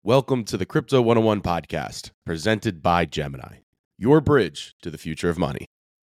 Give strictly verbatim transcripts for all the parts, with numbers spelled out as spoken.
Welcome to the Crypto one oh one podcast, presented by Gemini, your bridge to the future of money.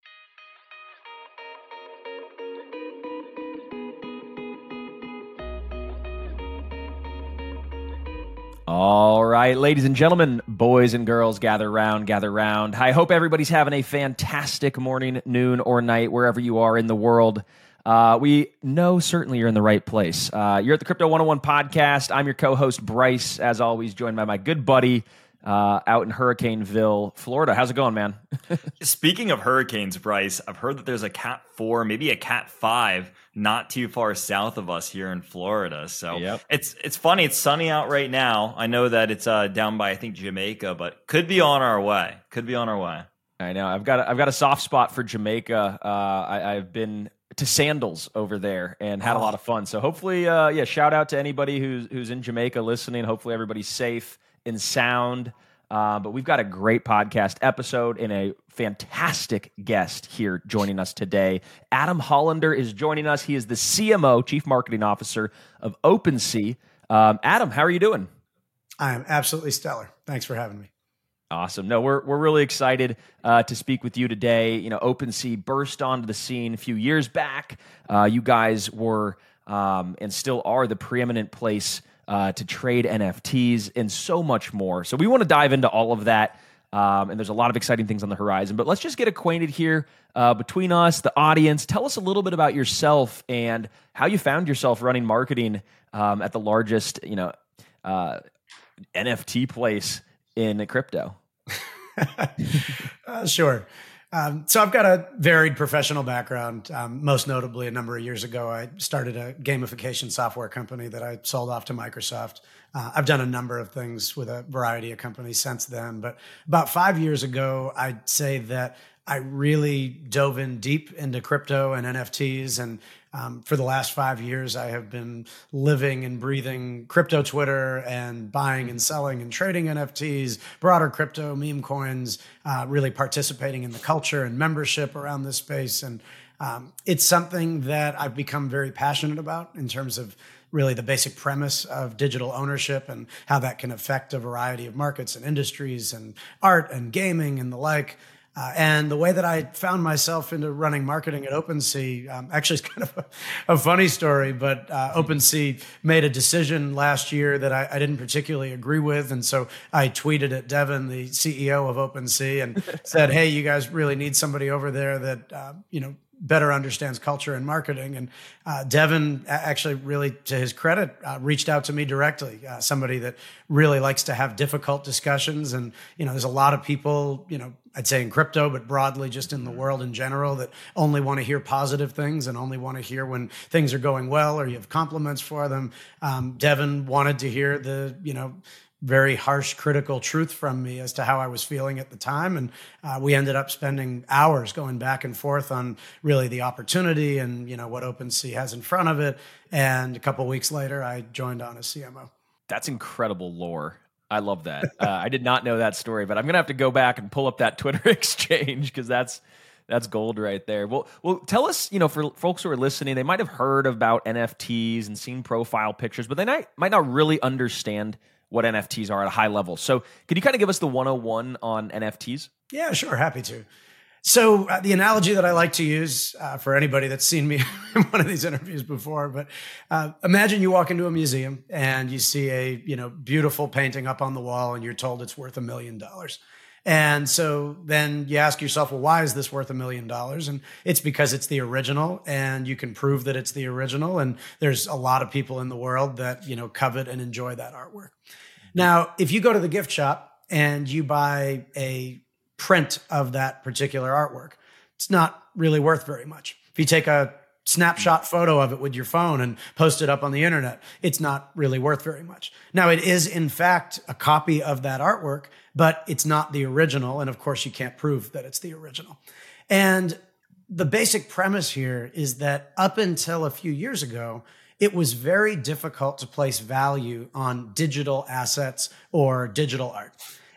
All right, ladies and gentlemen, boys and girls, gather round, gather round. I hope everybody's having a fantastic morning, noon, or night, wherever you are in the world. Uh, we know certainly you're in the right place. Uh, you're at the Crypto one oh one podcast. I'm your co-host, Bryce, as always, joined by my good buddy uh, out in Hurricaneville, Florida. How's it going, man? Speaking of hurricanes, Bryce, I've heard that there's a Cat four, maybe a Cat five, not too far south of us here in Florida. So Yep. it's it's funny. It's sunny out right now. I know that it's uh, down by, I think, Jamaica, but could be on our way. Could be on our way. I know. I've got a, I've got a soft spot for Jamaica. Uh, I, I've been to Sandals over there and had a lot of fun. So hopefully, uh, yeah, shout out to anybody who's who's in Jamaica listening. Hopefully everybody's safe and sound. Uh, but we've got a great podcast episode and a fantastic guest here joining us today. Adam Hollander is joining us. He is the C M O, Chief Marketing Officer of OpenSea. Um, Adam, how are you doing? I am absolutely stellar. Thanks for having me. Awesome. No, we're we're really excited uh, to speak with you today. You know, OpenSea burst onto the scene a few years back. Uh, you guys were um, and still are the preeminent place uh, to trade N F Ts and so much more. So we want to dive into all of that. Um, and there's a lot of exciting things on the horizon. But let's just get acquainted here uh, between us, the audience. Tell us a little bit about yourself and how you found yourself running marketing um, at the largest, you know, uh, N F T place in crypto. uh, sure. Um, so I've got a varied professional background. Um, most notably, a number of years ago, I started a gamification software company that I sold off to Microsoft. Uh, I've done a number of things with a variety of companies since then. But about five years ago, I'd say that I really dove in deep into crypto and N F Ts. And um, for the last five years, I have been living and breathing crypto Twitter and buying and selling and trading N F Ts, broader crypto, meme coins, uh, really participating in the culture and membership around this space. And um, it's something that I've become very passionate about in terms of really the basic premise of digital ownership and how that can affect a variety of markets and industries and art and gaming and the like. Uh, and the way that I found myself into running marketing at OpenSea, um, actually is kind of a, a funny story, but uh, OpenSea made a decision last year that I, I didn't particularly agree with. And so I tweeted at Devin, the C E O of OpenSea, and said, hey, you guys really need somebody over there that, uh, you know, better understands culture and marketing. And uh, Devin actually, really to his credit, uh, reached out to me directly, uh, somebody that really likes to have difficult discussions. And, you know, there's a lot of people, you know, I'd say in crypto, but broadly just in the world in general, that only want to hear positive things and only want to hear when things are going well or you have compliments for them. Um, Devin wanted to hear the, you know, very harsh, critical truth from me as to how I was feeling at the time. And uh, we ended up spending hours going back and forth on really the opportunity and, you know, what OpenSea has in front of it. And a couple of weeks later, I joined on as C M O. That's incredible lore. I love that. Uh, I did not know that story, but I'm going to have to go back and pull up that Twitter exchange because that's that's gold right there. Well, well, tell us, you know, for folks who are listening, they might have heard about N F Ts and seen profile pictures, but they might, might not really understand what N F Ts are at a high level. So could you kind of give us the one oh one on N F Ts? Yeah, sure. Happy to. So uh, the analogy that I like to use uh, for anybody that's seen me in one of these interviews before, but uh, imagine you walk into a museum and you see a, you know, beautiful painting up on the wall and you're told it's worth a million dollars. And so then you ask yourself, well, why is this worth a million dollars? And it's because it's the original and you can prove that it's the original. And there's a lot of people in the world that, you know, covet and enjoy that artwork. Now, if you go to the gift shop and you buy a print of that particular artwork, it's not really worth very much. If you take a snapshot photo of it with your phone and post it up on the internet, it's not really worth very much. Now, it is, in fact, a copy of that artwork, but it's not the original. And of course, you can't prove that it's the original. And the basic premise here is that up until a few years ago, it was very difficult to place value on digital assets or digital art.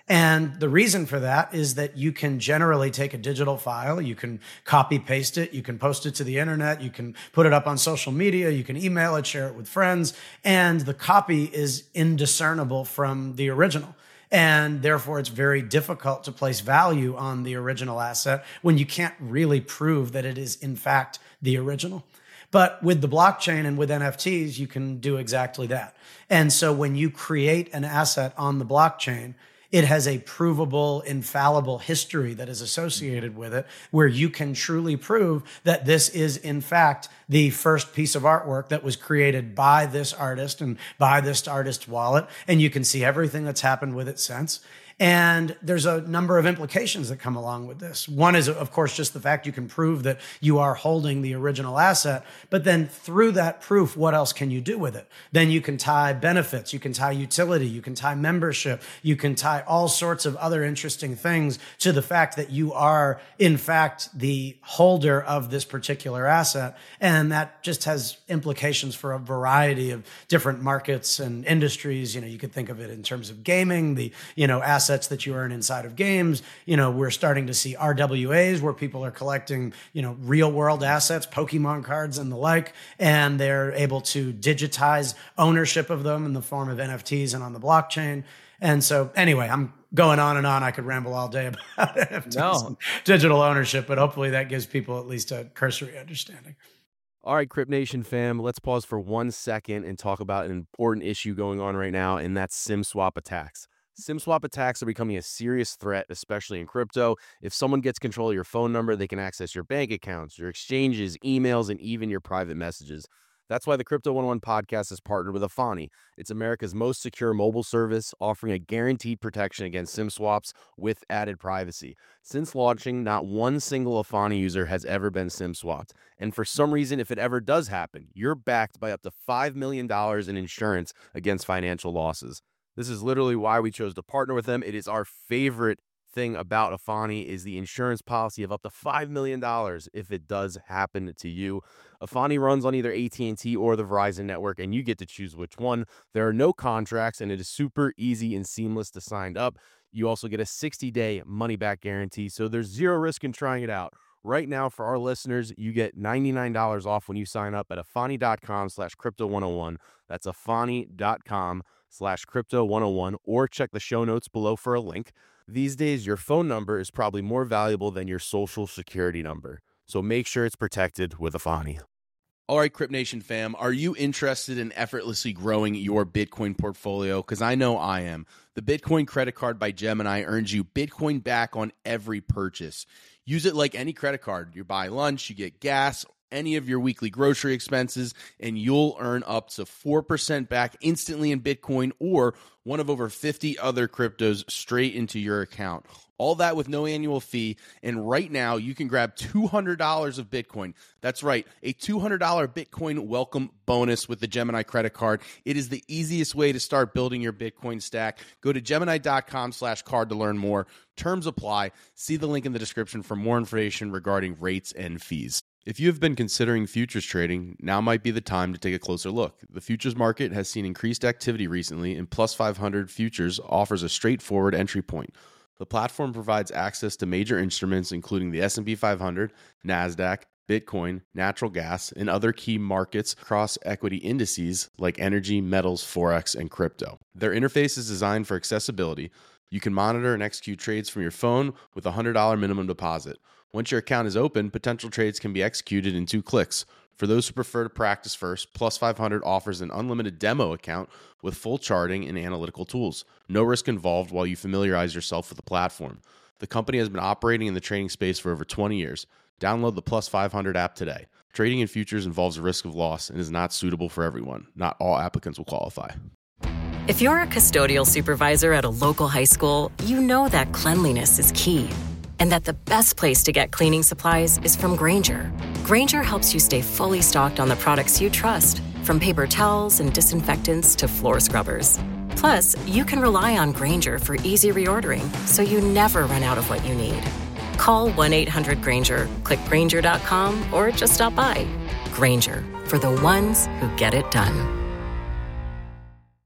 And the reason for that is that you can generally take a digital file, you can copy paste it, you can post it to the internet, you can put it up on social media, you can email it, share it with friends, and the copy is indiscernible from the original. And therefore, it's very difficult to place value on the original asset when you can't really prove that it is, in fact, the original. But with the blockchain and with N F Ts, you can do exactly that. And so when you create an asset on the blockchain, it has a provable, infallible history that is associated with it, where you can truly prove that this is, in fact, the first piece of artwork that was created by this artist and by this artist's wallet. And you can see everything that's happened with it since. And there's a number of implications that come along with this. One is, of course, just the fact you can prove that you are holding the original asset. But then through that proof, what else can you do with it? Then you can tie benefits, you can tie utility, you can tie membership, you can tie all sorts of other interesting things to the fact that you are, in fact, the holder of this particular asset. And that just has implications for a variety of different markets and industries. You know, you could think of it in terms of gaming, the, you know, asset assets that you earn inside of games. You know, we're starting to see R W As where people are collecting, you know, real world assets, Pokemon cards and the like, and they're able to digitize ownership of them in the form of N F Ts and on the blockchain. And so anyway, I'm going on and on. I could ramble all day about N F Ts no. and digital ownership, but hopefully that gives people at least a cursory understanding. All right, Crypt Nation fam, let's pause for one second and talk about an important issue going on right now, and that's SIM swap attacks. SIM swap attacks are becoming a serious threat, especially in crypto. If someone gets control of your phone number, they can access your bank accounts, your exchanges, emails, and even your private messages. That's why the Crypto one oh one podcast is partnered with Afani. It's America's most secure mobile service, offering a guaranteed protection against SIM swaps with added privacy. Since launching, not one single Afani user has ever been SIM swapped. And for some reason, if it ever does happen, you're backed by up to five million dollars in insurance against financial losses. This is literally why we chose to partner with them. It is our favorite thing about Afani is the insurance policy of up to five million dollars if it does happen to you. Afani runs on either A T and T or the Verizon network, and you get to choose which one. There are no contracts, and it is super easy and seamless to sign up. You also get a sixty-day money-back guarantee, so there's zero risk in trying it out. Right now, for our listeners, you get ninety-nine dollars off when you sign up at afani.com slash crypto 101. That's afani.com slash crypto 101, or check the show notes below for a link. These days, your phone number is probably more valuable than your social security number, so make sure it's protected with Afani. All right, Crypt Nation fam, are you interested in effortlessly growing your Bitcoin portfolio? Because I know I am. The Bitcoin credit card by Gemini earns you Bitcoin back on every purchase. Use it like any credit card. You buy lunch, you get gas, any of your weekly grocery expenses, and you'll earn up to four percent back instantly in Bitcoin or one of over fifty other cryptos straight into your account. All that with no annual fee, and right now you can grab two hundred dollars of Bitcoin. That's right, a two hundred dollars Bitcoin welcome bonus with the Gemini credit card. It is the easiest way to start building your Bitcoin stack. Go to gemini.com slash card to learn more. Terms apply. See the link in the description for more information regarding rates and fees. If you have been considering futures trading, now might be the time to take a closer look. The futures market has seen increased activity recently, and Plus five hundred Futures offers a straightforward entry point. The platform provides access to major instruments including the S and P five hundred, NASDAQ, Bitcoin, natural gas, and other key markets across equity indices like energy, metals, forex, and crypto. Their interface is designed for accessibility. You can monitor and execute trades from your phone with a one hundred dollars minimum deposit. Once your account is open, potential trades can be executed in two clicks. For those who prefer to practice first, Plus five hundred offers an unlimited demo account with full charting and analytical tools. No risk involved while you familiarize yourself with the platform. The company has been operating in the trading space for over twenty years. Download the Plus five hundred app today. Trading in futures involves a risk of loss and is not suitable for everyone. Not all applicants will qualify. If you're a custodial supervisor at a local high school, you know that cleanliness is key. And that the best place to get cleaning supplies is from Grainger. Grainger helps you stay fully stocked on the products you trust, from paper towels and disinfectants to floor scrubbers. Plus, you can rely on Grainger for easy reordering, so you never run out of what you need. Call one eight hundred Grainger, click Grainger dot com, or just stop by. Grainger, for the ones who get it done. Totally.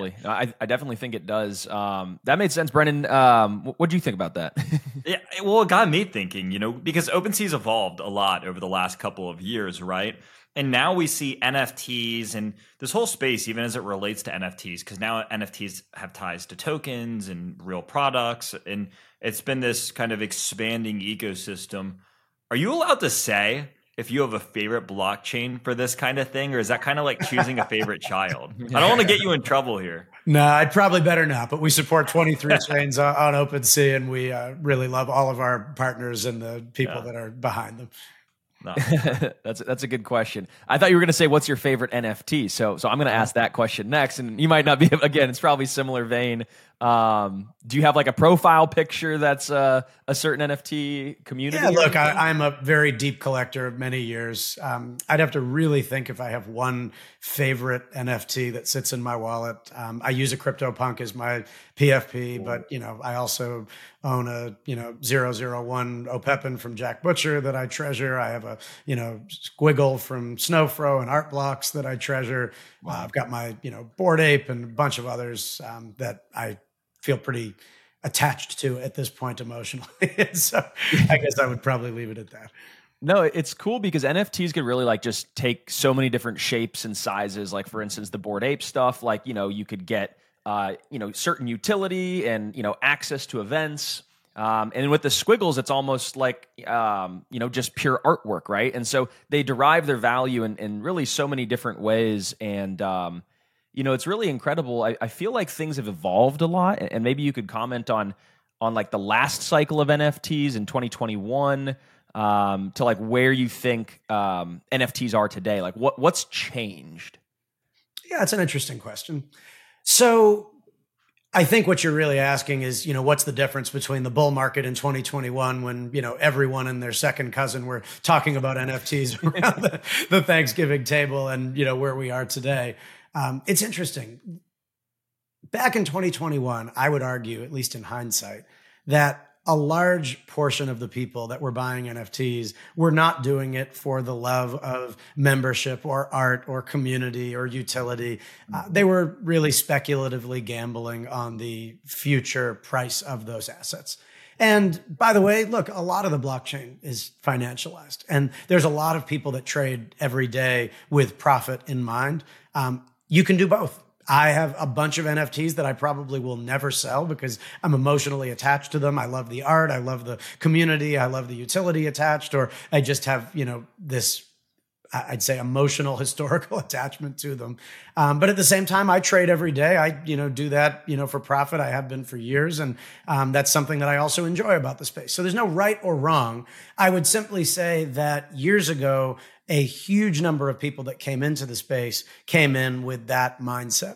totally. I, I definitely think it does. Um, that made sense, Brennan. Um, what do you think about that? Yeah, well, it got me thinking, you know, because OpenSea's evolved a lot over the last couple of years, right? And now we see N F Ts and this whole space, even as it relates to N F Ts, because now N F Ts have ties to tokens and real products. And it's been this kind of expanding ecosystem. Are you allowed to say if you have a favorite blockchain for this kind of thing, or is that kind of like choosing a favorite child? I don't want to get you in trouble here. No, I'd probably better not, but we support twenty-three chains on, on OpenSea, and we uh, really love all of our partners and the people yeah. that are behind them. No. that's that's a good question. I thought you were going to say, "What's your favorite N F T?" So, so I'm going to ask that question next, and you might not be. Again, it's probably similar vein. Um, do you have like a profile picture that's uh, a certain N F T community? Yeah, look, I, I'm a very deep collector of many years. Um, I'd have to really think if I have one favorite N F T that sits in my wallet. Um, I use a CryptoPunk as my P F P, cool. but you know, I also own a you know zero zero one Opepin from Jack Butcher that I treasure. I have a you know Squiggle from Snowfro and Art Blocks that I treasure. Wow. Uh, I've got my you know Bored Ape and a bunch of others um, that I feel pretty attached to at this point emotionally. So I guess I would probably leave it at that. No, it's cool because N F Ts could really like just take so many different shapes and sizes. Like for instance, the Bored Ape stuff, like, you know, you could get, uh, you know, certain utility and, you know, access to events. Um, and with the Squiggles, it's almost like, um, you know, just pure artwork, right? And so they derive their value in, in really so many different ways. And, um, you know, it's really incredible. I, I feel like things have evolved a lot, and maybe you could comment on on like the last cycle of N F Ts in twenty twenty-one um, to like where you think um, N F Ts are today. Like what what's changed? Yeah, it's an interesting question. So I think what you're really asking is, you know, what's the difference between the bull market in twenty twenty-one when, you know, everyone and their second cousin were talking about N F Ts around the, the Thanksgiving table and, you know, where we are today. Um, it's interesting. Back in twenty twenty-one, I would argue, at least in hindsight, that a large portion of the people that were buying N F Ts were not doing it for the love of membership or art or community or utility. Uh, they were really speculatively gambling on the future price of those assets. And by the way, look, a lot of the blockchain is financialized, and there's a lot of people that trade every day with profit in mind. Um, You can do both. I have a bunch of N F Ts that I probably will never sell because I'm emotionally attached to them. I love the art. I love the community. I love the utility attached, or I just have, you know, this, I'd say emotional, historical attachment to them. Um, but at the same time, I trade every day. I, you know, do that, you know, for profit. I have been for years. And um, that's something that I also enjoy about the space. So there's no right or wrong. I would simply say that years ago, a huge number of people that came into the space came in with that mindset.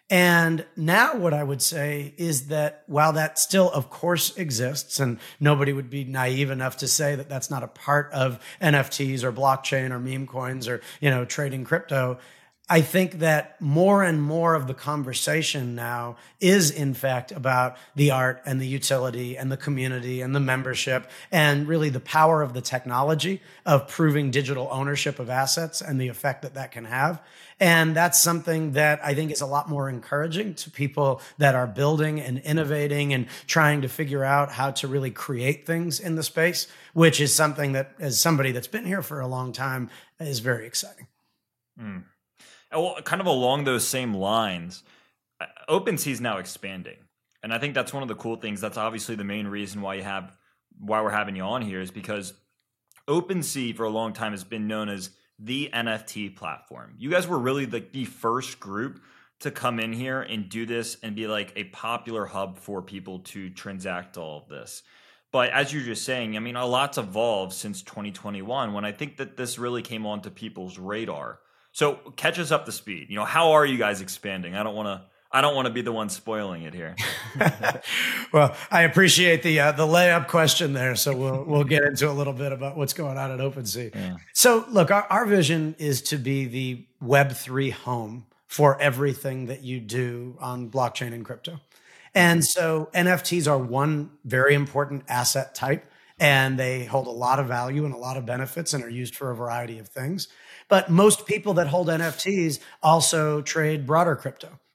And now what I would say is that while that still, of course, exists, and nobody would be naive enough to say that that's not a part of N F Ts or blockchain or meme coins or, you know, trading crypto, I think that more and more of the conversation now is, in fact, about the art and the utility and the community and the membership and really the power of the technology of proving digital ownership of assets and the effect that that can have. And that's something that I think is a lot more encouraging to people that are building and innovating and trying to figure out how to really create things in the space, which is something that, as somebody that's been here for a long time, is very exciting. Mm. Well, kind of along those same lines, OpenSea is now expanding. And I think that's one of the cool things. That's obviously the main reason why you have why we're having you on here, is because OpenSea for a long time has been known as the N F T platform. You guys were really the, the first group to come in here and do this and be like a popular hub for people to transact all of this. But as you're just saying, I mean, a lot's evolved since twenty twenty-one, when I think that this really came onto people's radar. So catch us up to speed. You know, how are you guys expanding? I don't want to. I don't want to be the one spoiling it here. Well, I appreciate the uh, the layup question there. So we'll we'll get into a little bit about what's going on at OpenSea. Yeah. So look, our, our vision is to be the Web three home for everything that you do on blockchain and crypto. And so N F Ts are one very important asset type, and they hold a lot of value and a lot of benefits and are used for a variety of things. But most people that hold N F Ts also trade broader crypto.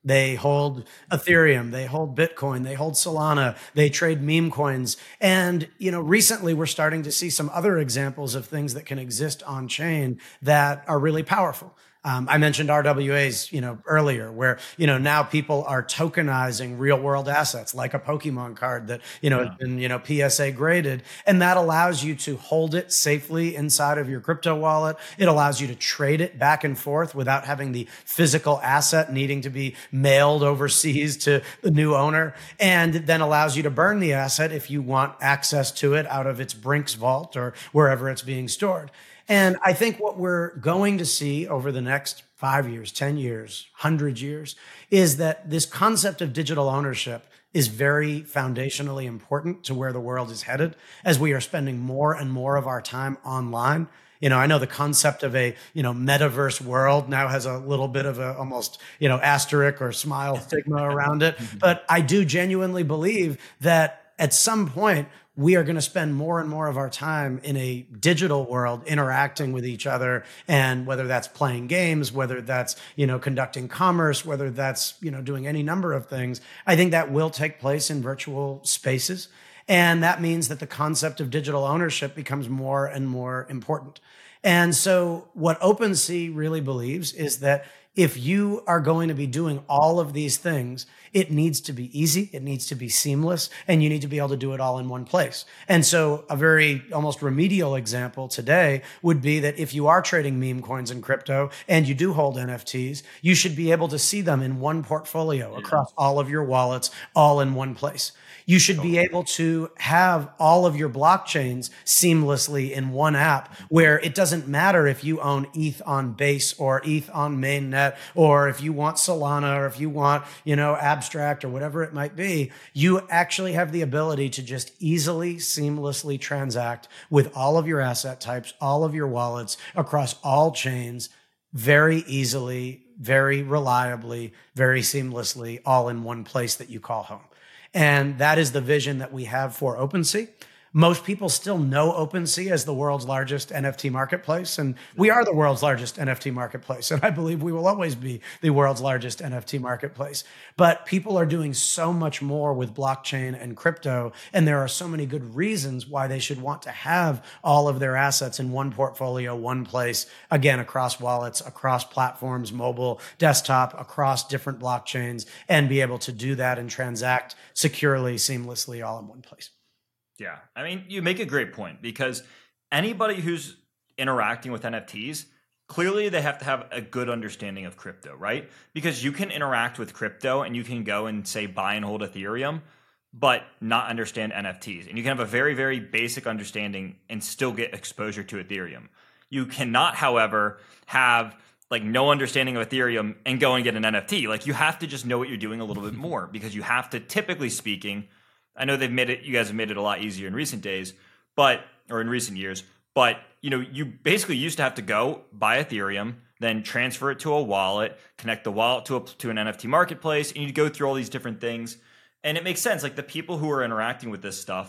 They hold Ethereum, they hold Bitcoin, they hold Solana, they trade meme coins. And, you know, recently we're starting to see some other examples of things that can exist on chain that are really powerful. Um, I mentioned R W As, you know, earlier, where, you know, now people are tokenizing real world assets like a Pokemon card that, you know, yeah. has been, you know, P S A graded. And that allows you to hold it safely inside of your crypto wallet. It allows you to trade it back and forth without having the physical asset needing to be mailed overseas to the new owner, and then allows you to burn the asset if you want access to it out of its Brinks vault or wherever it's being stored. And I think what we're going to see over the next five years, ten years, one hundred years, is that this concept of digital ownership is very foundationally important to where the world is headed as we are spending more and more of our time online. You know, I know the concept of a, you know, metaverse world now has a little bit of a almost, you know, asterisk or smile stigma around it. But I do genuinely believe that at some point, we are going to spend more and more of our time in a digital world interacting with each other. And whether that's playing games, whether that's, you know, conducting commerce, whether that's, you know, doing any number of things, I think that will take place in virtual spaces. And that means that the concept of digital ownership becomes more and more important. And so what OpenSea really believes is that if you are going to be doing all of these things, it needs to be easy, it needs to be seamless, and you need to be able to do it all in one place. And so a very almost remedial example today would be that if you are trading meme coins and crypto and you do hold N F Ts, you should be able to see them in one portfolio across all of your wallets, all in one place. You should be able to have all of your blockchains seamlessly in one app where it doesn't matter if you own E T H on Base or E T H on Mainnet, or if you want Solana, or if you want, you know, Abstract or whatever it might be. You actually have the ability to just easily, seamlessly transact with all of your asset types, all of your wallets across all chains very easily, very reliably, very seamlessly, all in one place that you call home. And that is the vision that we have for OpenSea. Most people still know OpenSea as the world's largest N F T marketplace, and we are the world's largest N F T marketplace, and I believe we will always be the world's largest N F T marketplace. But people are doing so much more with blockchain and crypto, and there are so many good reasons why they should want to have all of their assets in one portfolio, one place, again, across wallets, across platforms, mobile, desktop, across different blockchains, and be able to do that and transact securely, seamlessly, all in one place. Yeah, I mean, you make a great point, because anybody who's interacting with N F Ts, clearly they have to have a good understanding of crypto, right? Because you can interact with crypto and you can go and say buy and hold Ethereum, but not understand N F Ts. And you can have a very, very basic understanding and still get exposure to Ethereum. You cannot, however, have like no understanding of Ethereum and go and get an N F T. Like, you have to just know what you're doing a little bit more, because you have to, typically speaking, I know they've made it, you guys have made it a lot easier in recent days, but, or in recent years, but, you know, you basically used to have to go buy Ethereum, then transfer it to a wallet, connect the wallet to a, to an N F T marketplace, and you go through all these different things. And it makes sense. Like, the people who are interacting with this stuff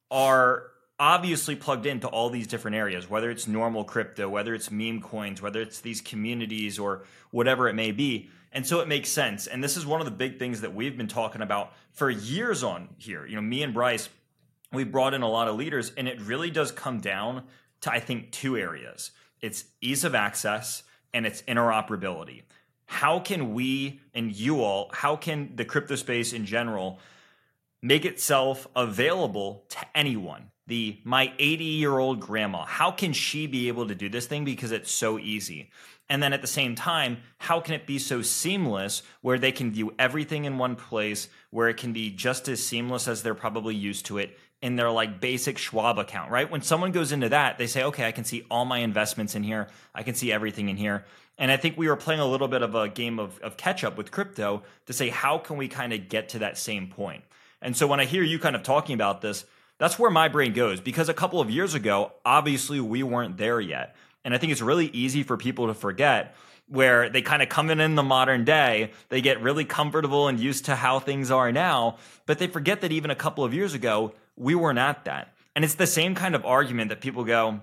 are obviously plugged into all these different areas, whether it's normal crypto, whether it's meme coins, whether it's these communities or whatever it may be. And so it makes sense. And this is one of the big things that we've been talking about for years on here. You know, me and Bryce, we brought in a lot of leaders, and it really does come down to, I think, two areas. It's ease of access and it's interoperability. How can we and you all, how can the crypto space in general make itself available to anyone? The my eighty-year-old grandma, how can she be able to do this thing because it's so easy? And then at the same time, how can it be so seamless where they can view everything in one place, where it can be just as seamless as they're probably used to it in their like basic Schwab account, right? When someone goes into that, they say, okay, I can see all my investments in here. I can see everything in here. And I think we were playing a little bit of a game of, of catch up with crypto to say, how can we kind of get to that same point? And so when I hear you kind of talking about this, that's where my brain goes, because a couple of years ago, obviously we weren't there yet. And I think it's really easy for people to forget, where they kind of come in in the modern day, they get really comfortable and used to how things are now, but they forget that even a couple of years ago, we weren't at that. And it's the same kind of argument that people go,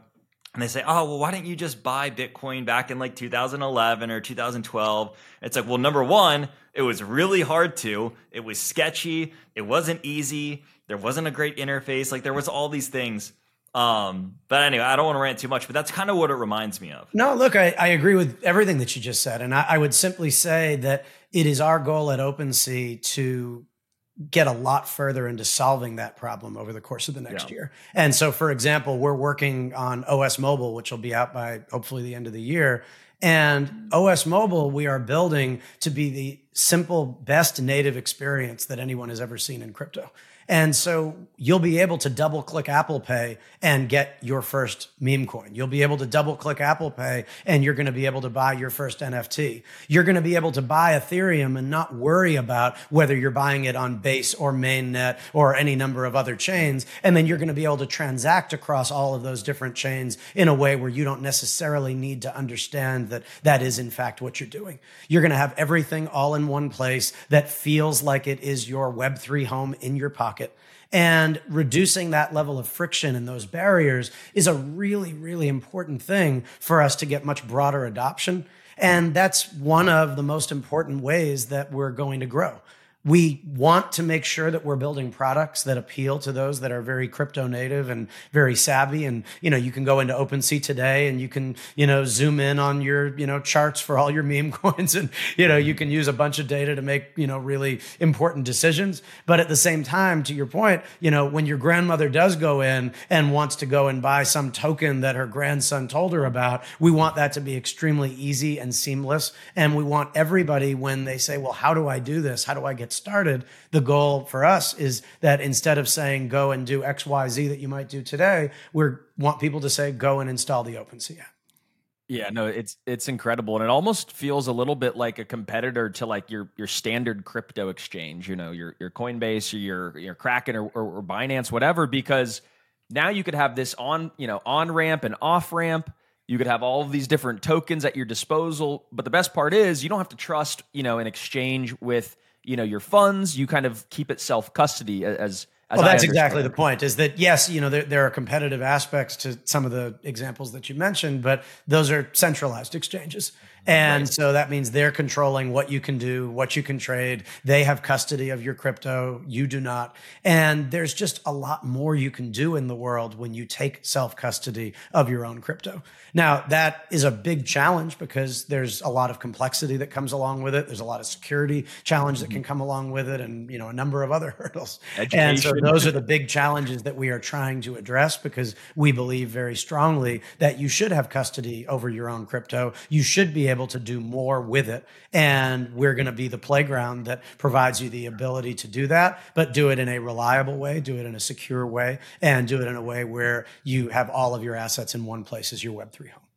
And they say, oh, well, why didn't you just buy Bitcoin back in like two thousand eleven or two thousand twelve? It's like, well, number one, it was really hard to. It was sketchy. It wasn't easy. There wasn't a great interface. Like there was all these things. Um, but anyway, I don't want to rant too much, but that's kind of what it reminds me of. No, look, I, I agree with everything that you just said. And I, I would simply say that it is our goal at OpenSea to get a lot further into solving that problem over the course of the next yeah. year. And so, for example, we're working on O S Mobile, which will be out by hopefully the end of the year. And O S Mobile, we are building to be the simple, best native experience that anyone has ever seen in crypto. And so you'll be able to double click Apple Pay and get your first meme coin. You'll be able to double click Apple Pay and you're going to be able to buy your first N F T. You're going to be able to buy Ethereum and not worry about whether you're buying it on Base or Mainnet or any number of other chains. And then you're going to be able to transact across all of those different chains in a way where you don't necessarily need to understand that that is in fact what you're doing. You're going to have everything all in one place that feels like it is your Web three home in your pocket. And reducing that level of friction and those barriers is a really, really important thing for us to get much broader adoption. And that's one of the most important ways that we're going to grow. We want to make sure that we're building products that appeal to those that are very crypto native and very savvy. And, you know, you can go into OpenSea today and you can, you know, zoom in on your, you know, charts for all your meme coins. And, you know, you can use a bunch of data to make, you know, really important decisions. But at the same time, to your point, you know, when your grandmother does go in and wants to go and buy some token that her grandson told her about, we want that to be extremely easy and seamless. And we want everybody, when they say, well, how do I do this? How do I get started? The goal for us is that instead of saying go and do X, Y, Z that you might do today, we want people to say go and install the OpenSea app. Yeah, no, it's it's incredible, and it almost feels a little bit like a competitor to like your your standard crypto exchange, you know, your your Coinbase or your your Kraken or, or, or Binance, whatever, because now you could have this on you know on ramp and off ramp. You could have all of these different tokens at your disposal, but the best part is you don't have to trust you know an exchange with you know, your funds. You kind of keep it self-custody as, as well, that's exactly the point, is that, yes, you know, there, there are competitive aspects to some of the examples that you mentioned, but those are centralized exchanges. And right. so that means they're controlling what you can do, what you can trade. They have custody of your crypto. You do not. And there's just a lot more you can do in the world when you take self-custody of your own crypto. Now, that is a big challenge because there's a lot of complexity that comes along with it. There's a lot of security challenge that can come along with it, and, you know, a number of other hurdles. Education. And so those are the big challenges that we are trying to address, because we believe very strongly that you should have custody over your own crypto. You should be able to do more with it. And we're going to be the playground that provides you the ability to do that, but do it in a reliable way, do it in a secure way, and do it in a way where you have all of your assets in one place as your Web three home.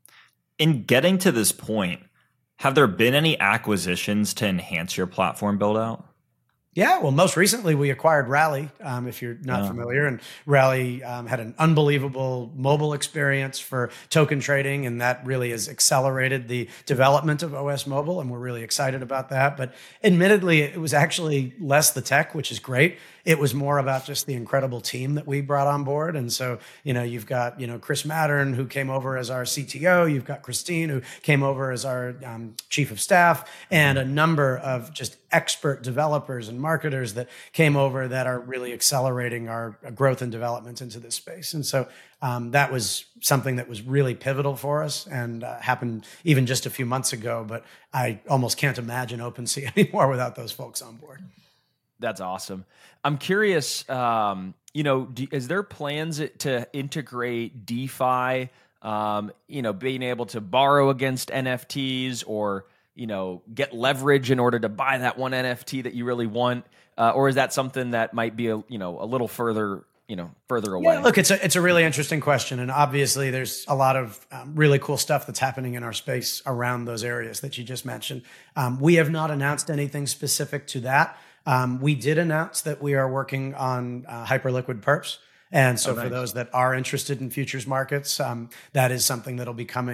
In getting to this point, have there been any acquisitions to enhance your platform build out? Yeah, well, most recently we acquired Rally, um, if you're not yeah. familiar. And Rally um, had an unbelievable mobile experience for token trading, and that really has accelerated the development of O S Mobile, and we're really excited about that. But admittedly, it was actually less the tech, which is great. It was more about just the incredible team that we brought on board. And so, you know, you've got, you know, Chris Mattern, who came over as our C T O. You've got Christine, who came over as our um, chief of staff, and a number of just expert developers and marketers that came over that are really accelerating our growth and development into this space. And so um, that was something that was really pivotal for us, and uh, happened even just a few months ago. But I almost can't imagine OpenSea anymore without those folks on board. That's awesome. I'm curious, um, you know, do, is there plans to integrate DeFi, um, you know, being able to borrow against N F Ts, or, you know, get leverage in order to buy that one N F T that you really want? Uh, or is that something that might be, a, you know, a little further, you know, further away? Yeah, look, it's a, it's a really interesting question. And obviously there's a lot of um, really cool stuff that's happening in our space around those areas that you just mentioned. Um, we have not announced anything specific to that. Um, we did announce that we are working on uh, Hyperliquid perps. And so oh, nice. For those that are interested in futures markets, um, that is something that'll be coming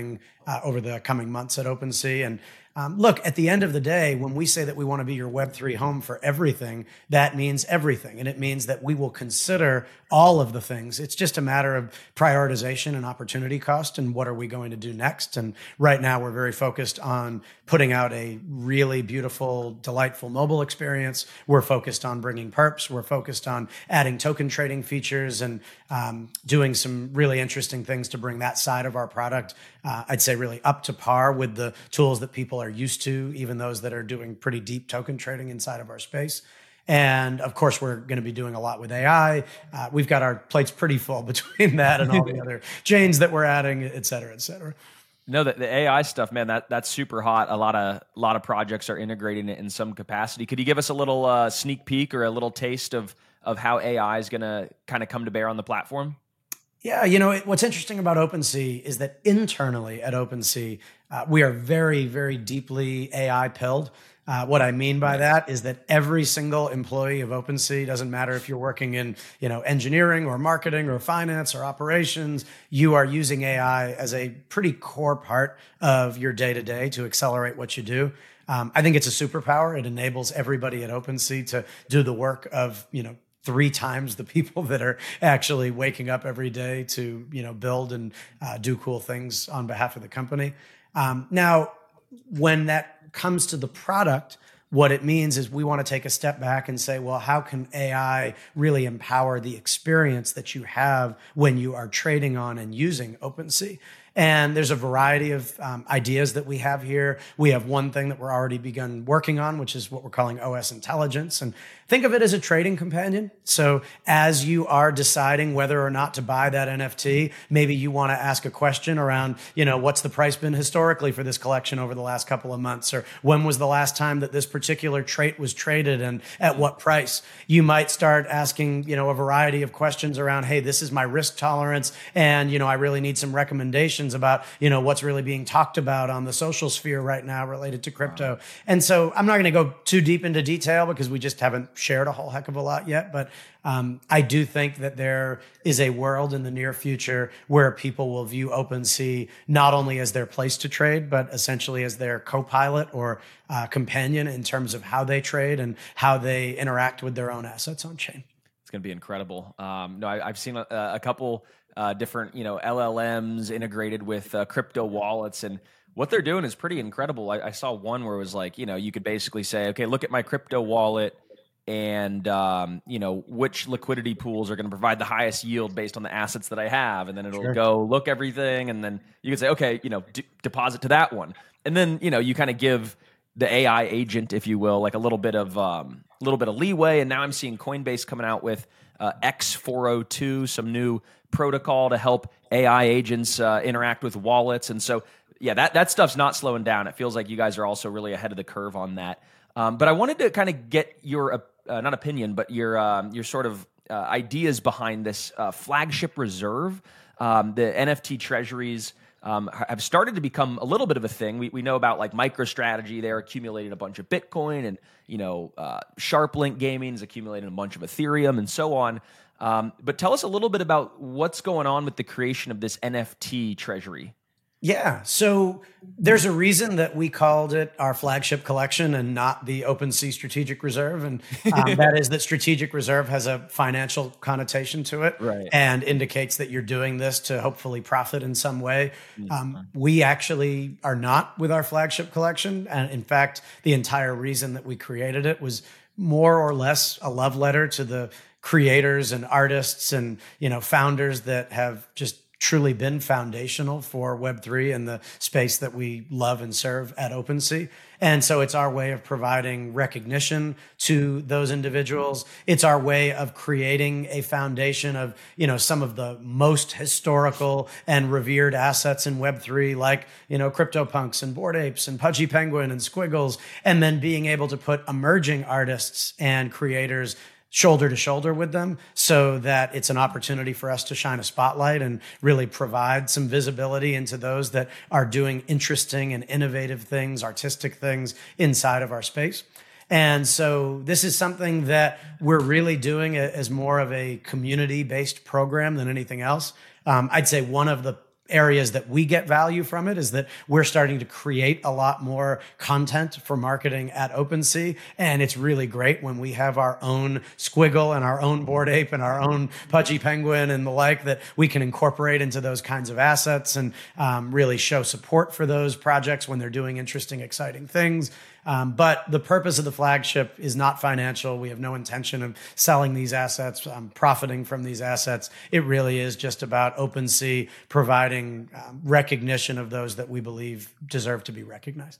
uh, over the coming months at OpenSea. And um, look, at the end of the day, when we say that we want to be your Web three home for everything, that means everything. And it means that we will consider all of the things. It's just a matter of prioritization and opportunity cost and what are we going to do next. And right now we're very focused on putting out a really beautiful, delightful mobile experience. We're focused on bringing perps. We're focused on adding token trading features and um, doing some really interesting things to bring that side of our product, uh, I'd say really up to par with the tools that people are used to, even those that are doing pretty deep token trading inside of our space. And of course, we're going to be doing a lot with A I. Uh, we've got our plates pretty full between that and all the other chains that we're adding, et cetera, et cetera. No, the, the A I stuff, man, that that's super hot. A lot of a lot of projects are integrating it in some capacity. Could you give us a little uh, sneak peek or a little taste of of how A I is going to kind of come to bear on the platform? Yeah, you know, it, what's interesting about OpenSea is that internally at OpenSea, uh, we are very, very deeply A I pilled. Uh, what I mean by that is that every single employee of OpenSea, doesn't matter if you're working in, you know, engineering or marketing or finance or operations, you are using A I as a pretty core part of your day to day to accelerate what you do. Um, I think it's a superpower. It enables everybody at OpenSea to do the work of, you know, three times the people that are actually waking up every day to, you know, build and uh, do cool things on behalf of the company. Um, now, when that comes to the product, what it means is we want to take a step back and say, well, how can A I really empower the experience that you have when you are trading on and using OpenSea? And there's a variety of um, ideas that we have here. We have one thing that we're already begun working on, which is what we're calling O S Intelligence. And think of it as a trading companion. So as you are deciding whether or not to buy that N F T, maybe you want to ask a question around, you know, what's the price been historically for this collection over the last couple of months? Or when was the last time that this particular trait was traded and at what price? You might start asking, you know, a variety of questions around, hey, this is my risk tolerance. And, you know, I really need some recommendations about, you know, what's really being talked about on the social sphere right now related to crypto. And so I'm not going to go too deep into detail because we just haven't shared a whole heck of a lot yet. But um, I do think that there is a world in the near future where people will view OpenSea not only as their place to trade, but essentially as their co-pilot or uh, companion in terms of how they trade and how they interact with their own assets on chain. It's going to be incredible. Um, no, I, I've seen a, a couple uh, different, you know, L L Ms integrated with uh, crypto wallets, and what they're doing is pretty incredible. I, I saw one where it was like, you know, you could basically say, okay, look at my crypto wallet, and um, you know, which liquidity pools are going to provide the highest yield based on the assets that I have, and then it'll Sure. go look everything, and then you could say, okay, you know, d- deposit to that one, and then you know, you kind of give the A I agent, if you will, like a little bit of um, a little bit of leeway. And now I'm seeing Coinbase coming out with uh, X four oh two, some new protocol to help A I agents uh, interact with wallets. And so, yeah, that that stuff's not slowing down. It feels like you guys are also really ahead of the curve on that. Um, but I wanted to kind of get your uh, not opinion, but your um, your sort of uh, ideas behind this uh, flagship reserve, um, the N F T treasuries. Um, have started to become a little bit of a thing. We we know about like MicroStrategy; they're accumulating a bunch of Bitcoin, and you know uh, SharpLink Gaming is accumulating a bunch of Ethereum, and so on. Um, but tell us a little bit about what's going on with the creation of this N F T treasury. Yeah, so there's a reason that we called it our flagship collection and not the OpenSea Strategic Reserve, and um, that is that Strategic Reserve has a financial connotation to it, Right. and indicates that you're doing this to hopefully profit in some way. Um, we actually are not with our flagship collection, and in fact, the entire reason that we created it was more or less a love letter to the creators and artists and you know founders that have just truly been foundational for Web three and the space that we love and serve at OpenSea. And so it's our way of providing recognition to those individuals. It's our way of creating a foundation of, you know, some of the most historical and revered assets in Web three, like, you know, CryptoPunks and Bored Apes and Pudgy Penguin and Squiggles, and then being able to put emerging artists and creators shoulder to shoulder with them so that it's an opportunity for us to shine a spotlight and really provide some visibility into those that are doing interesting and innovative things, artistic things inside of our space. And so this is something that we're really doing as more of a community-based program than anything else. Um, I'd say one of the areas that we get value from it is that we're starting to create a lot more content for marketing at OpenSea. And it's really great when we have our own Squiggle and our own Bored Ape and our own Pudgy Penguin and the like that we can incorporate into those kinds of assets and um, really show support for those projects when they're doing interesting, exciting things. Um, but the purpose of the flagship is not financial. We have no intention of selling these assets, um, profiting from these assets. It really is just about OpenSea providing um, recognition of those that we believe deserve to be recognized.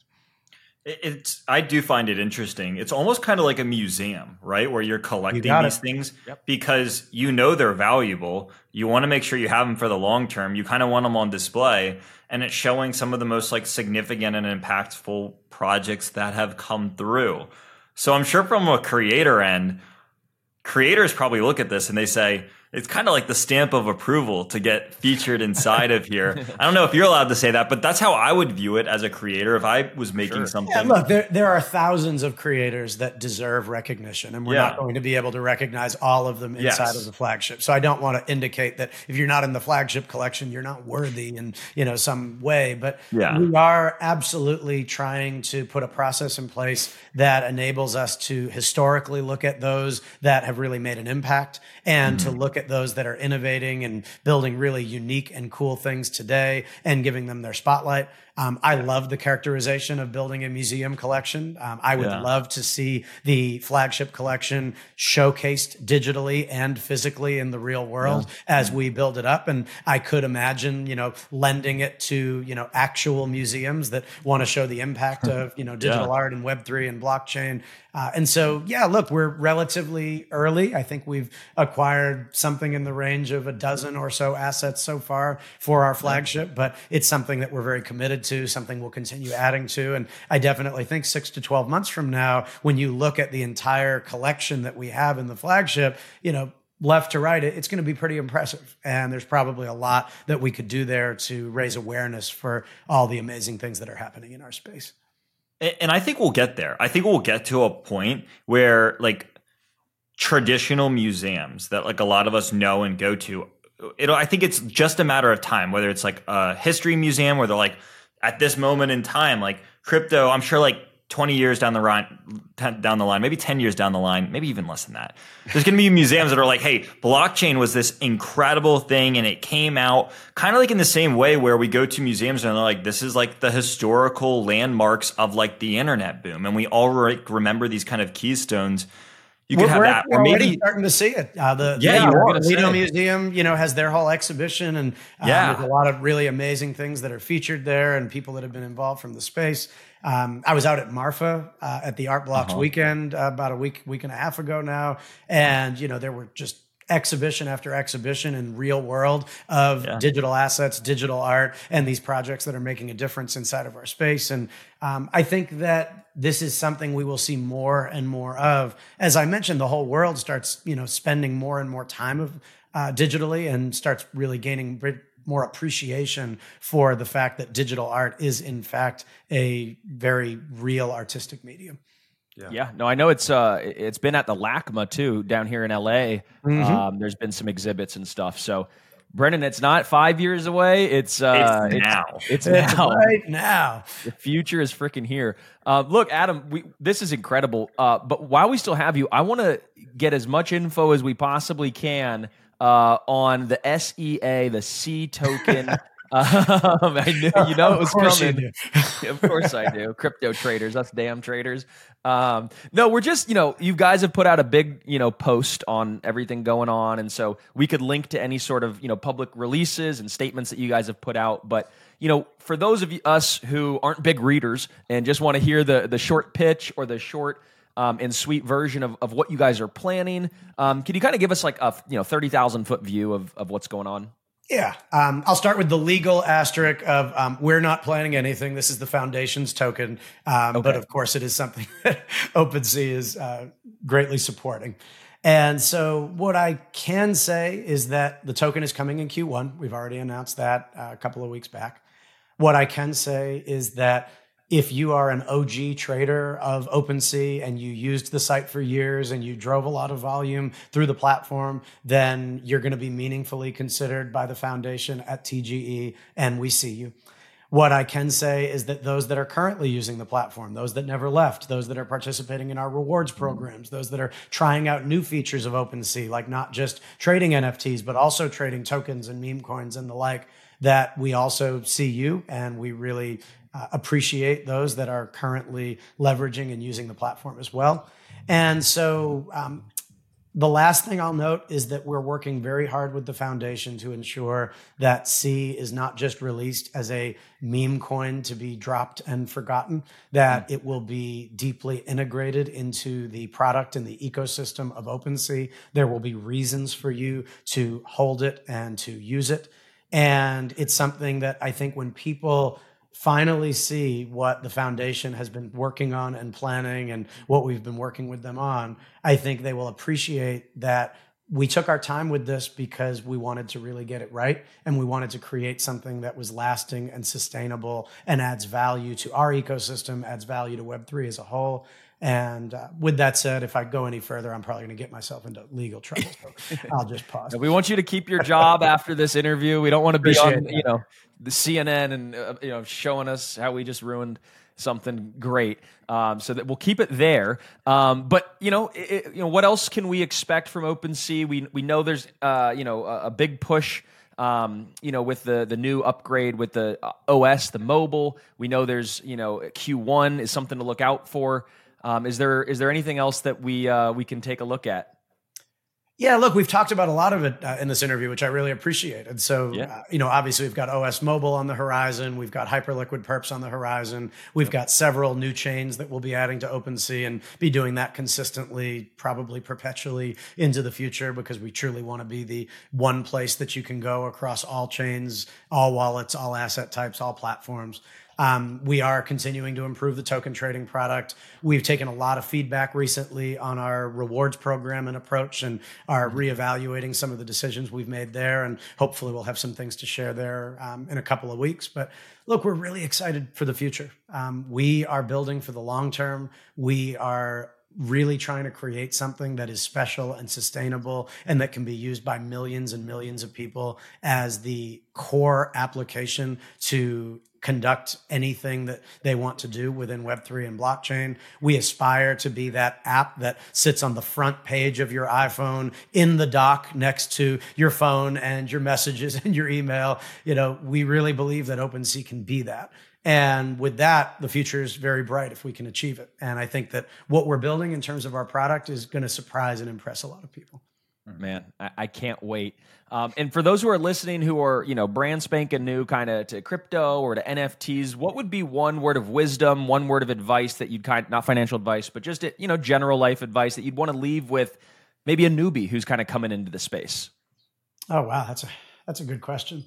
It's, I do find it interesting. It's almost kind of like a museum, right? Where you're collecting You these it. things Yep. because you know they're valuable. You want to make sure you have them for the long term. You kind of want them on display, and it's showing some of the most like significant and impactful projects that have come through. So I'm sure from a creator end, creators probably look at this and they say, it's kind of like the stamp of approval to get featured inside of here. I don't know if you're allowed to say that, but that's how I would view it as a creator if I was making Sure. something. Yeah, look, there, there are thousands of creators that deserve recognition, and we're Yeah. not going to be able to recognize all of them inside Yes. of the flagship. So I don't want to indicate that if you're not in the flagship collection, you're not worthy in, you know, some way. But Yeah. we are absolutely trying to put a process in place that enables us to historically look at those that have really made an impact and Mm-hmm. to look at those that are innovating and building really unique and cool things today and giving them their spotlight. Um, I love the characterization of building a museum collection. Um, I would Yeah. love to see the flagship collection showcased digitally and physically in the real world as we build it up. And I could imagine, you know, lending it to, you know, actual museums that want to show the impact of, you know, digital Yeah. art and Web three and blockchain. Uh, and so, yeah, look, we're relatively early. I think we've acquired something in the range of a dozen or so assets so far for our flagship, but it's something that we're very committed to, something we'll continue adding to. And I definitely think six to twelve months from now, when you look at the entire collection that we have in the flagship, you know, left to right, it's going to be pretty impressive. And there's probably a lot that we could do there to raise awareness for all the amazing things that are happening in our space. And I think we'll get there. I think we'll get to a point where like traditional museums that like a lot of us know and go to, it, I think it's just a matter of time, whether it's like a history museum where they're like at this moment in time, like crypto, I'm sure like twenty years down the line, down the line, maybe ten years down the line, maybe even less than that. There's going to be museums that are like, hey, blockchain was this incredible thing and it came out kind of like in the same way where we go to museums and they're like, this is like the historical landmarks of like the internet boom. And we all re- remember these kind of keystones. You could We're, have we're that. we're Or already maybe, starting to see it. Uh, the Yeah, the you were gonna Lido say. Museum, you know, has their whole exhibition, and um, Yeah. there's a lot of really amazing things that are featured there, and people that have been involved from the space. Um, I was out at Marfa uh, at the Art Blocks Uh-huh. weekend uh, about a week, week and a half ago now, and you know, there were just exhibition after exhibition in real world of Yeah. digital assets, digital art, and these projects that are making a difference inside of our space. And um, I think that this is something we will see more and more of. As I mentioned, the whole world starts, you know, spending more and more time of uh, digitally and starts really gaining br- more appreciation for the fact that digital art is in fact a very real artistic medium. Yeah. yeah, no, I know it's uh it's been at the LACMA too down here in L A. Mhm. Um, there's been some exhibits and stuff. So, Brendan, it's not five years away. It's uh, It's now. It's, It's now. right now. The future is freaking here. Uh, look, Adam, we this is incredible. Uh, but while we still have you, I want to get as much info as we possibly can uh, on the S E A, the C token. Um, I knew you know it was Of course you coming. do. Of course I do. Crypto traders, us damn traders. Um, no, we're just, you know, you guys have put out a big, you know, post on everything going on. And so we could link to any sort of, you know, public releases and statements that you guys have put out. But, you know, for those of you, us who aren't big readers and just want to hear the the short pitch or the short um, and sweet version of, of what you guys are planning, um, can you kind of give us like a, you know, thirty thousand foot view of, of what's going on? Yeah, um, I'll start with the legal asterisk of um, we're not planning anything. This is the foundation's token, um, Okay. but of course it is something that OpenSea is uh, greatly supporting. And so what I can say is that the token is coming in Q one. We've already announced that uh, a couple of weeks back. What I can say is that if you are an O G trader of OpenSea and you used the site for years and you drove a lot of volume through the platform, then you're going to be meaningfully considered by the foundation at T G E, and we see you. What I can say is that those that are currently using the platform, those that never left, those that are participating in our rewards programs, those that are trying out new features of OpenSea, like not just trading N F Ts, but also trading tokens and meme coins and the like, that we also see you, and we really uh, appreciate those that are currently leveraging and using the platform as well. And so um, the last thing I'll note is that we're working very hard with the foundation to ensure that C is not just released as a meme coin to be dropped and forgotten, that it will be deeply integrated into the product and the ecosystem of OpenSea. There will be reasons for you to hold it and to use it. And it's something that I think when people finally see what the foundation has been working on and planning and what we've been working with them on, I think they will appreciate that we took our time with this because we wanted to really get it right. And we wanted to create something that was lasting and sustainable and adds value to our ecosystem, adds value to Web three as a whole. And uh, with that said, if I go any further, I'm probably going to get myself into legal trouble. So I'll just pause. We want you to keep your job after this interview. We don't want to be Appreciate on, that. you know, the C N N and uh, you know showing us how we just ruined something great. Um, so that we'll keep it there. Um, but you know, it, you know, what else can we expect from OpenSea? We we know there's uh, you know a, a big push. Um, you know, with the the new upgrade with the O S, the mobile. We know there's you know Q one is something to look out for. Um, is there is there anything else that we uh, we can take a look at? Yeah, look, we've talked about a lot of it uh, in this interview, which I really appreciate. And so, Yeah. uh, you know, obviously we've got O S Mobile on the horizon. We've got Hyperliquid Perps on the horizon. We've got several new chains that we'll be adding to OpenSea and be doing that consistently, probably perpetually into the future, because we truly want to be the one place that you can go across all chains, all wallets, all asset types, all platforms. Um, we are continuing to improve the token trading product. We've taken a lot of feedback recently on our rewards program and approach, and are reevaluating some of the decisions we've made there. And hopefully we'll have some things to share there um, in a couple of weeks. But look, we're really excited for the future. Um, we are building for the long term. We are really trying to create something that is special and sustainable and that can be used by millions and millions of people as the core application to conduct anything that they want to do within Web three and blockchain. We aspire to be that app that sits on the front page of your iPhone, in the dock next to your phone and your messages and your email. You know, we really believe that OpenSea can be that. And with that, the future is very bright if we can achieve it. And I think that what we're building in terms of our product is going to surprise and impress a lot of people. Man, I, I can't wait. Um, and for those who are listening who are, you know, brand spanking new kind of to crypto or to N F Ts, what would be one word of wisdom, one word of advice that you'd kind of, not financial advice, but just, you know, general life advice that you'd want to leave with maybe a newbie who's kind of coming into the space? Oh, wow. That's a, that's a good question.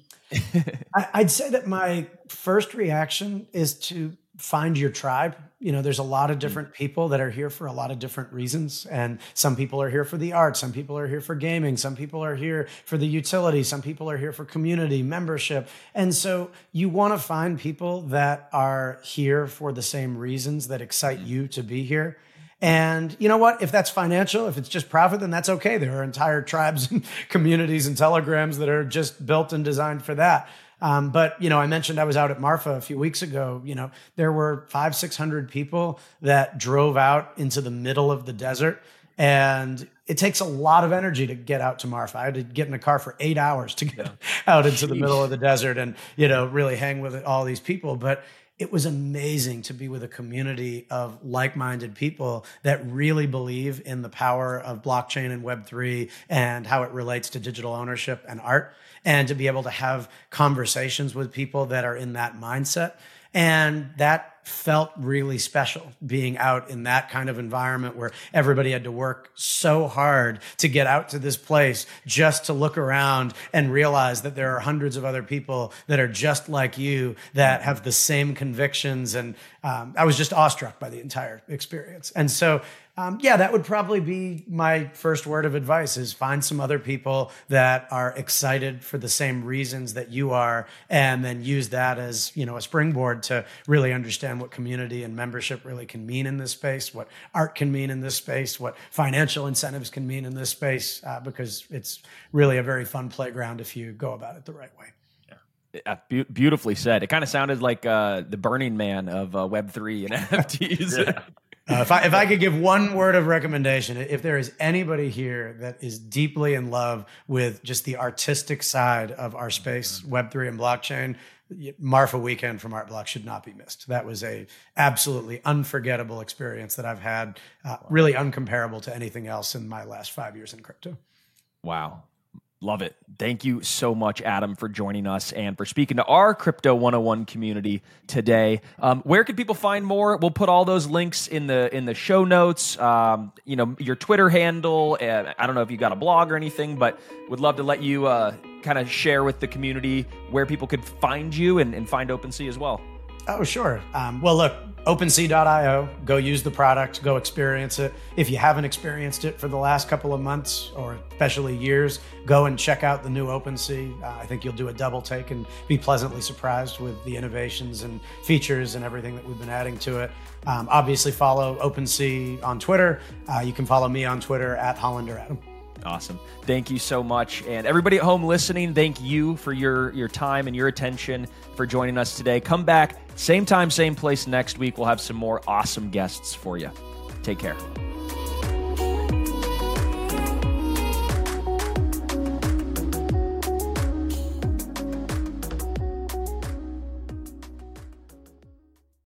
I, I'd say that my first reaction is to find your tribe. You know, there's a lot of different people that are here for a lot of different reasons. And some people are here for the art. Some people are here for gaming. Some people are here for the utility. Some people are here for community membership. And so you want to find people that are here for the same reasons that excite you to be here. And you know what? If that's financial, if it's just profit, then that's okay. There are entire tribes and communities and telegrams that are just built and designed for that. Um, but, you know, I mentioned I was out at Marfa a few weeks ago. You know, there were five, six hundred people that drove out into the middle of the desert. And it takes a lot of energy to get out to Marfa. I had to get in a car for eight hours to get yeah. out into the middle of the desert and, you know, really hang with all these people. But it was amazing to be with a community of like-minded people that really believe in the power of blockchain and Web three and how it relates to digital ownership and art, and to be able to have conversations with people that are in that mindset. And that felt really special, being out in that kind of environment where everybody had to work so hard to get out to this place just to look around and realize that there are hundreds of other people that are just like you, that have the same convictions. And um, I was just awestruck by the entire experience. And so Um, yeah, that would probably be my first word of advice is find some other people that are excited for the same reasons that you are, and then use that as, you know, a springboard to really understand what community and membership really can mean in this space, what art can mean in this space, what financial incentives can mean in this space, uh, because it's really a very fun playground if you go about it the right way. Yeah, be- beautifully said. It kind of sounded like uh, the Burning Man of uh, Web three and N F Ts. Yeah. Uh, if I if I could give one word of recommendation, if there is anybody here that is deeply in love with just the artistic side of our space, Web three and blockchain, Marfa Weekend from ArtBlock should not be missed. That was a absolutely unforgettable experience that I've had, uh, really uncomparable to anything else in my last five years in crypto. Wow. Love it. Thank you so much, Adam, for joining us and for speaking to our Crypto one oh one community today. Um, where can people find more? We'll put all those links in the in the show notes. Um, you know, your Twitter handle. Uh, I don't know if you got a blog or anything, but would love to let you uh, kind of share with the community where people could find you and, and find OpenSea as well. Oh, sure. Um, well, look, OpenSea dot io, go use the product, go experience it. If you haven't experienced it for the last couple of months or especially years, go and check out the new OpenSea. Uh, I think you'll do a double take and be pleasantly surprised with the innovations and features and everything that we've been adding to it. Um, obviously, follow OpenSea on Twitter. Uh, you can follow me on Twitter at Hollander Adam. Awesome. Thank you so much. And everybody at home listening, thank you for your, your time and your attention for joining us today. Come back, same time, same place next week. We'll have some more awesome guests for you. Take care.